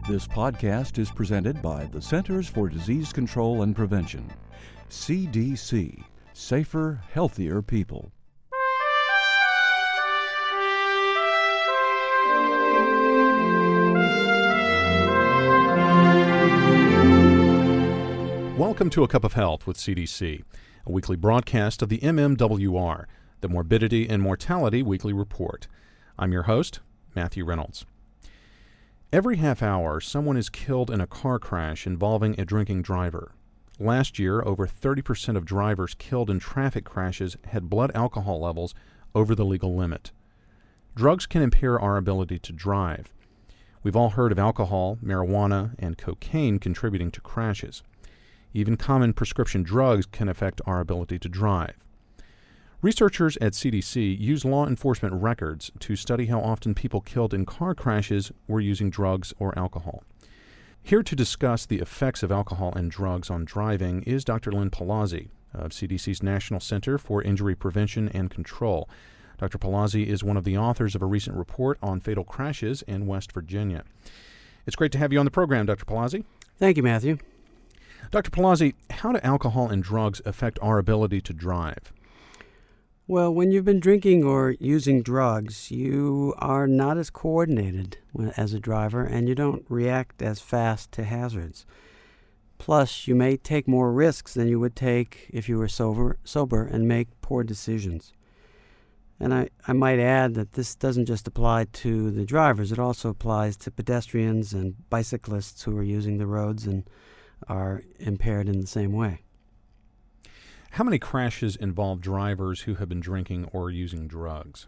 This podcast is presented by the Centers for Disease Control and Prevention. CDC. Safer, healthier people. Welcome to A Cup of Health with CDC, a weekly broadcast of the MMWR, the Morbidity and Mortality Weekly Report. I'm your host, Matthew Reynolds. Every half hour, someone is killed in a car crash involving a drinking driver. Last year, over 30% of drivers killed in traffic crashes had blood alcohol levels over the legal limit. Drugs can impair our ability to drive. We've all heard of alcohol, marijuana, and cocaine contributing to crashes. Even common prescription drugs can affect our ability to drive. Researchers at CDC use law enforcement records to study how often people killed in car crashes were using drugs or alcohol. Here to discuss the effects of alcohol and drugs on driving is Dr. Lynn Palazzi of CDC's National Center for Injury Prevention and Control. Dr. Palazzi is one of the authors of a recent report on fatal crashes in West Virginia. It's great to have you on the program, Dr. Palazzi. Thank you, Matthew. Dr. Palazzi, how do alcohol and drugs affect our ability to drive? Well, when you've been drinking or using drugs, you are not as coordinated as a driver, and you don't react as fast to hazards. Plus, you may take more risks than you would take if you were sober and make poor decisions. And I might add that this doesn't just apply to the drivers. It also applies to pedestrians and bicyclists who are using the roads and are impaired in the same way. How many crashes involve drivers who have been drinking or using drugs?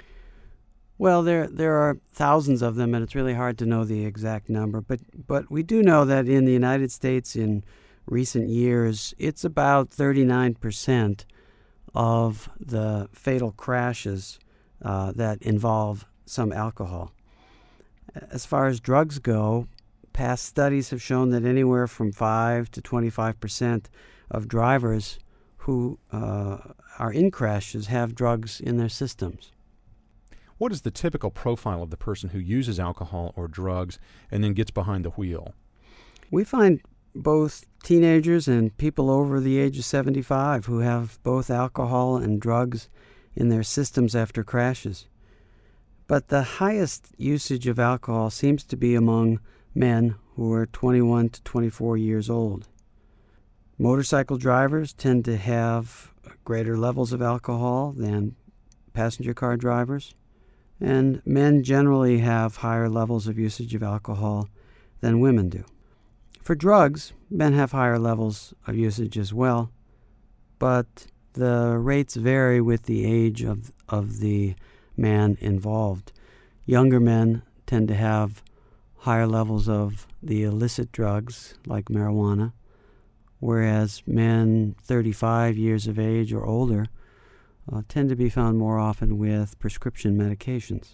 Well, there are thousands of them, and it's really hard to know the exact number. But we do know that in the United States in recent years, it's about 39% of the fatal crashes that involve some alcohol. As far as drugs go, past studies have shown that anywhere from 5 to 25% of drivers who are in crashes have drugs in their systems. What is the typical profile of the person who uses alcohol or drugs and then gets behind the wheel? We find both teenagers and people over the age of 75 who have both alcohol and drugs in their systems after crashes. But the highest usage of alcohol seems to be among men who are 21 to 24 years old. Motorcycle drivers tend to have greater levels of alcohol than passenger car drivers, and men generally have higher levels of usage of alcohol than women do. For drugs, men have higher levels of usage as well, but the rates vary with the age of the man involved. Younger men tend to have higher levels of the illicit drugs like marijuana, whereas men 35 years of age or older tend to be found more often with prescription medications.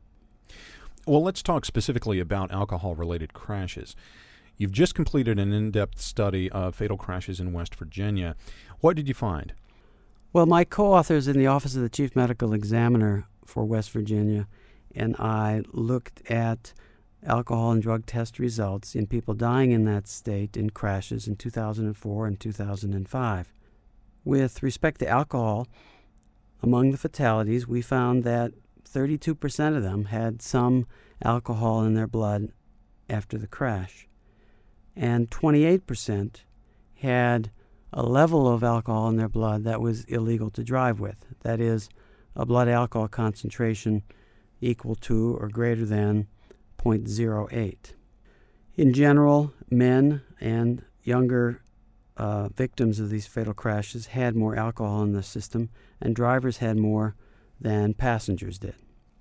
Well, let's talk specifically about alcohol-related crashes. You've just completed an in-depth study of fatal crashes in West Virginia. What did you find? Well, my co-authors in the Office of the Chief Medical Examiner for West Virginia and I looked at alcohol and drug test results in people dying in that state in crashes in 2004 and 2005. With respect to alcohol, among the fatalities, we found that 32% of them had some alcohol in their blood after the crash, and 28% had a level of alcohol in their blood that was illegal to drive with. That is, a blood alcohol concentration equal to or greater than 0.08. In general, men and younger victims of these fatal crashes had more alcohol in the system, and drivers had more than passengers did.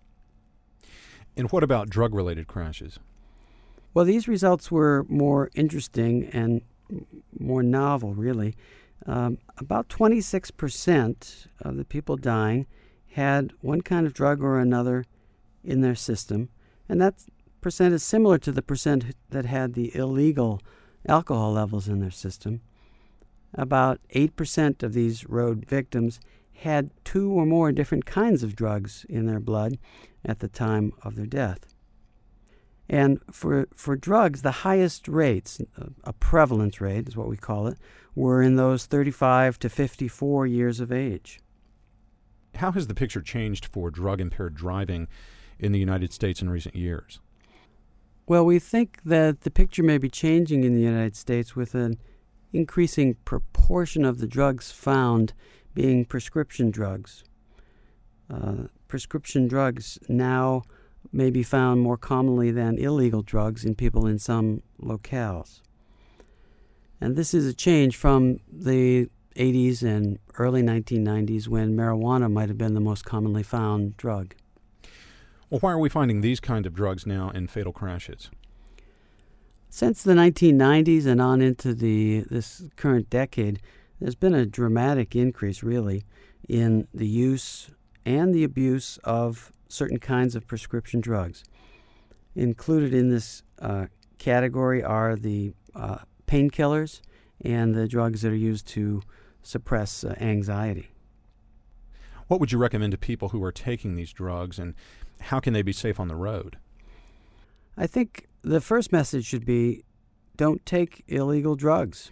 And what about drug-related crashes? Well, these results were more interesting and more novel, really. About 26% of the people dying had one kind of drug or another in their system, and that percent is similar to the percent that had the illegal alcohol levels in their system. About 8% of these road victims had 2 or more different kinds of drugs in their blood at the time of their death. And for drugs, the highest rates, a prevalence rate is what we call it, were in those 35 to 54 years of age. How has the picture changed for drug-impaired driving in the United States in recent years? Well, we think that the picture may be changing in the United States with an increasing proportion of the drugs found being prescription drugs. Prescription drugs now may be found more commonly than illegal drugs in people in some locales. And this is a change from the 80s and early 1990s when marijuana might have been the most commonly found drug. Well, why are we finding these kind of drugs now in fatal crashes? Since the 1990s and on into this current decade, there's been a dramatic increase, really, in the use and the abuse of certain kinds of prescription drugs. Included in this category are the painkillers and the drugs that are used to suppress anxiety. What would you recommend to people who are taking these drugs, and how can they be safe on the road? I think the first message should be, don't take illegal drugs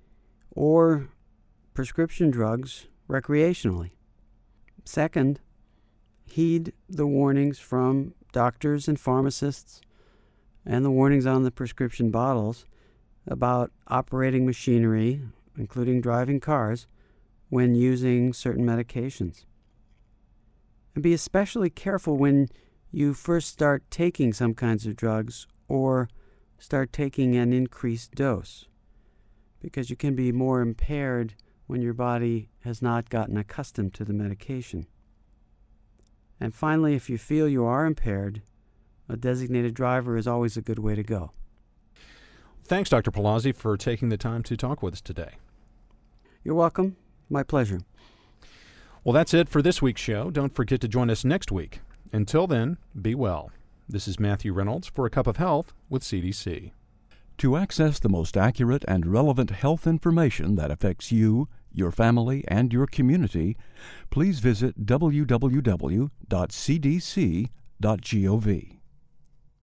or prescription drugs recreationally. Second, heed the warnings from doctors and pharmacists and the warnings on the prescription bottles about operating machinery, including driving cars, when using certain medications. And be especially careful when you first start taking some kinds of drugs or start taking an increased dose, because you can be more impaired when your body has not gotten accustomed to the medication. And finally, if you feel you are impaired, a designated driver is always a good way to go. Thanks, Dr. Palazzi, for taking the time to talk with us today. You're welcome. My pleasure. Well, that's it for this week's show. Don't forget to join us next week. Until then, be well. This is Matthew Reynolds for A Cup of Health with CDC. To access the most accurate and relevant health information that affects you, your family, and your community, please visit www.cdc.gov.